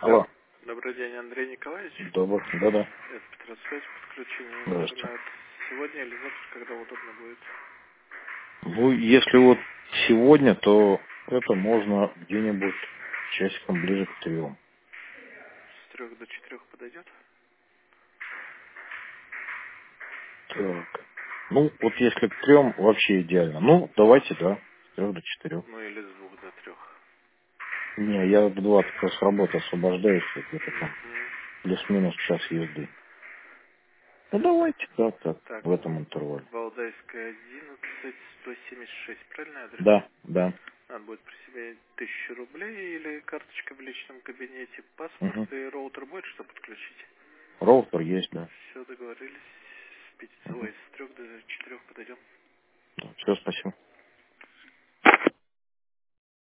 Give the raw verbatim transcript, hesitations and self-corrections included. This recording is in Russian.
Да. Алло. Добрый день, Андрей Николаевич. Добрый. Да-да. Это Петросвязь, подключение в Здравствуйте. интернет. Сегодня или завтра, когда удобно будет? Ну, если вот сегодня, то это можно где-нибудь часиком ближе к трем. С трех до четырех подойдет? Так. Ну, вот если к трем, вообще идеально. Ну, давайте, да, с трех до четырех. Ну или с двух до трех. Не, я в два как раз с работы освобождаюсь, вот где-то там Мгм. плюс-минус час езды. Ну, давайте, да, так, Так, в этом интервале. Валдайская одиннадцать, сто семьдесят шесть, правильный адрес? Да, да. Надо будет при себе тысячу рублей или карточка в личном кабинете. Паспорт Угу. и роутер будет, что подключить? Роутер есть, да. Все, договорились. С пяти, Угу. ой, с трех до четырех подойдем. Все, спасибо.